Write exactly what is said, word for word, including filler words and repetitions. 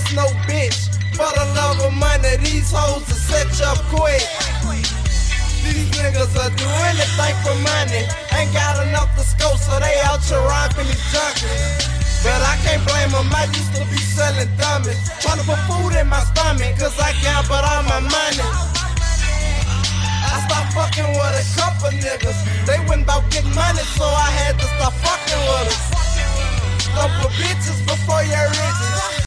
trust no bitch. For the love of money, these hoes will set you up quick. These niggas will do anything for money. Ain't got enough to scope, so they out here robbing these junkies. But I can't blame them, I used to be selling dummies. Trying to put food in my stomach, cause I gambled all my money. I stopped fucking with a couple niggas. They went about getting money, so I had to stop fucking with them. Don't put bitches before your riches.